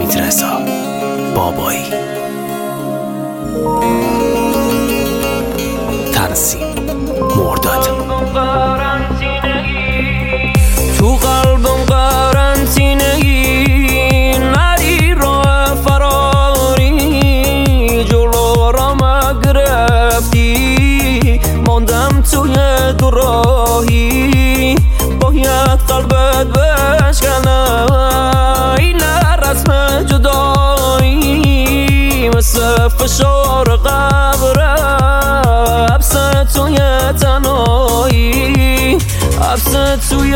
حمیدرضا بابایی. تنظیم مرداد. تو قلبم قرنطینه‌ای نری راه فراری، جلو را گرفتی ماندم توی دوراهی، باید قلبت بشکنه این رسم جدایی، مثل فشار قبره حبس توی تنهایی، حبس توی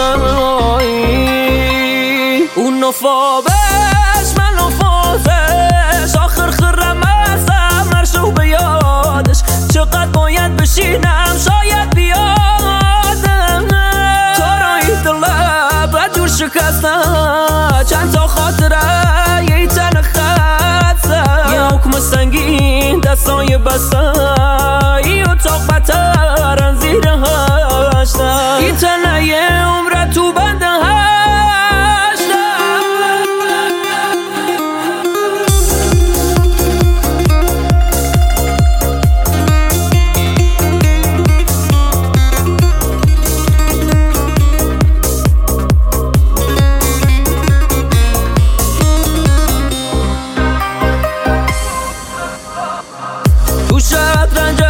تنهایی. اون نفابش من نفازش، آخر خرم ازم نرشو به یادش، چقدر باید بشینم شاید بیادم، تارایی دلم و دور شکسته چند تا خاطره یه تن خسته، یه حکم سنگین دستای بسته ای اتاق بترن زیر هشته، ای تنه یه عمره تو بنده هشته. تو شطرنج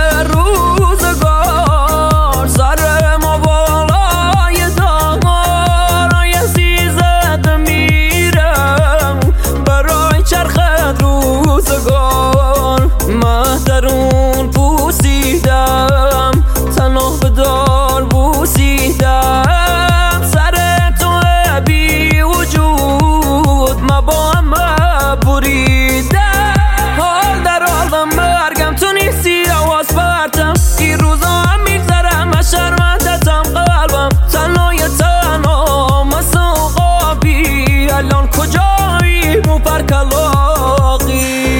روزگار سر ما بالای دار، یه سیزده میرم برای چرخت روزگار، مهترون پوسیدم تنها به دار بوسیدم، سر تو بی وجود ما با هم بریدم، حال در حالم مرگم تو نیستی آواز پرتم، این روزا هم میگذرم از شرمندتم قلبم تنهای تنها مثل قابی، الان کجایی موپر کلاقی.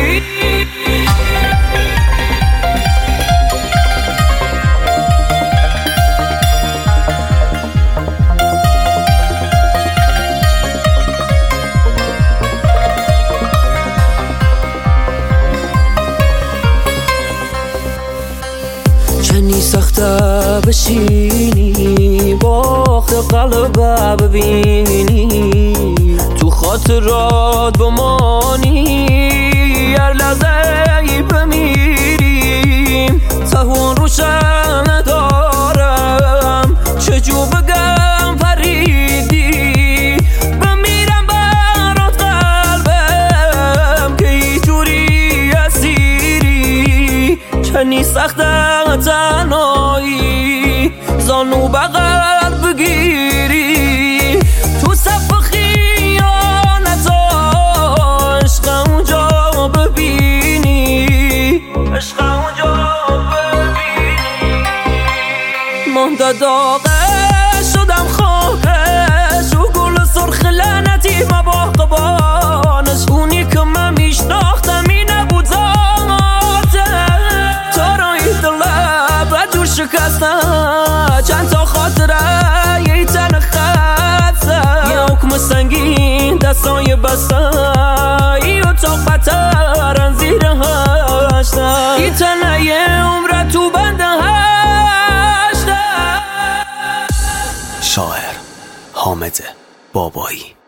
چنی سخته بشینی باخت قلب ببینی، تو خاطرات بمانی هر لحظه ای بمیریم، تهون روشن ندارم چجور بگم پریدی، بمیرم برات قلبم که اینجوری اسیری، چنی سخته تنهایی زانو بغل بگیری، تو صف خیانت عشق اونجا ببینی، عشق اونجا ببینی، مانده داغش شدم خاکش و گل سرخ لعنتی مباقبانش، اونی که من میشناختم این نبود شکسته چند تا خاطره یه تن خسته، یه حکم سنگین دستای بسته ای اتاق بترن زیر هشته، ای تنه یه عمره تو بنده هشته. شاعر حامد بابایی.